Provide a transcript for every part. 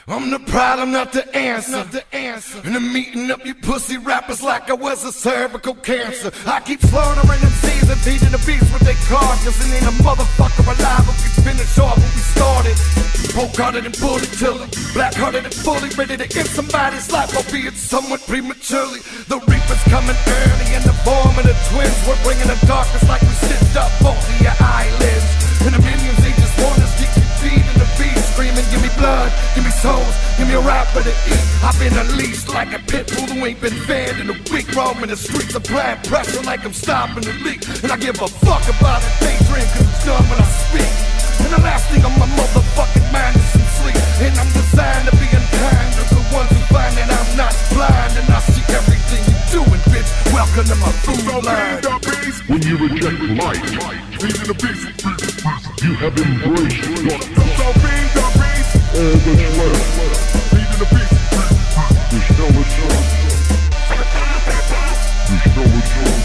I'm the problem, not the answer. And I'm meeting up you pussy rappers like I was a cervical cancer. I keep slaughtering them seeds and feeding the beast with their carcass. And ain't a motherfucker alive who can finish off what we started. Poke-hearted and bully till I'm black-hearted and fully ready to end somebody's life, albeit somewhat prematurely. The reaper's coming early in the form of the twins. We're bringing the darkness like we stitched up both of your eyelids. And the minions, they just want us to keep feeding the beast, screaming, give me blood, give me souls, give me a rapper to eat. I've been unleashed like a pit bull who ain't been fed in a week, roaming the streets, applying pressure like I'm stopping the leak. And I give a fuck about the daydream, cause it's done when I speak. And the last thing on my motherfucking mind is some sleep. And I'm designed to be unkind to the ones who find that I'm not blind. And I see everything you're doing, bitch. Welcome to my food line. When you reject life, feeding the beast, you have embraced darkness. All that's left, feeding the beast, you still a choice. You still a choice.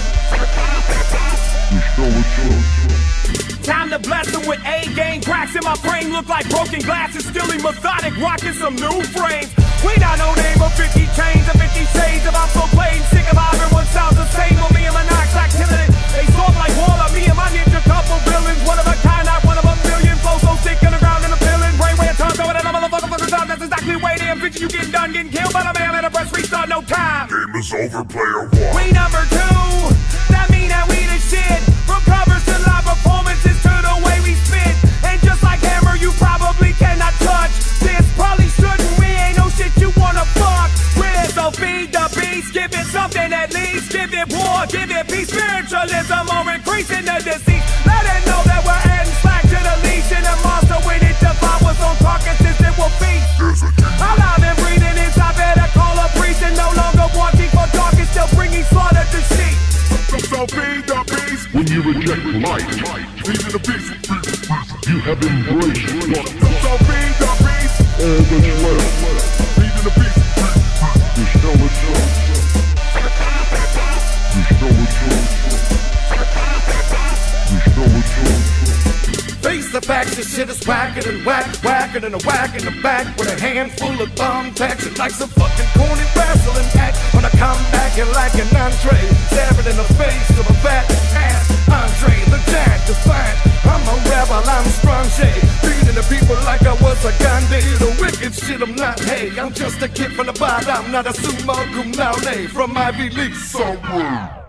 You still a choice. Time to bless them with A-game cracks in my brain. Look like broken glasses, still in methodic, rocking some new frames. We not no name of 50 chains or 50 shades of I'm so plain sick of how everyone sounds the same. On me and my knocks like killing it. They storm like Waller, me and my ninja couple villains. One of a kind, not one of a million. Flow so sick on the ground in the feeling. Brainwave turns over that motherfucker for the time. That's exactly the way they picture you getting done, getting killed by the man at a press restart, no time. Game is over, player one. We number 2. That mean that we the shit. From covers to live performances to the way we spit. And just like Hammer, you probably cannot touch this. Probably shouldn't. We ain't no shit you wanna fuck with. So feed the beast, give it something at least. Give it war, give it peace. Spiritualism or increasing the disease. Let it know that we're adding slack to the leash. And the monster when it devours what's on carcasses it will feast. Alive and breathing inside, better call a priest. And no longer wanting for dark and still bringing slaughter to sheep. So feed the beast. When you reject life, feeding the beast, you have embraced darkness. So feed the beast. All that's left, feeding the beast, you still a choice. You still a choice. You still a choice. Face the facts, this shit is whacker than whacker than a whack in the back with a handful of thumbtacks. It like some fucking corny wrestling act when I come back and like an entree, staring in the face of a fat ass Andre, the giant defiant. I'm a rebel, I'm strong shade, feeding the people like I was a Gandhi. The wicked shit I'm not, hey, I'm just a kid from the bottom, I'm not a sumo cum laude from Ivy League. So rude.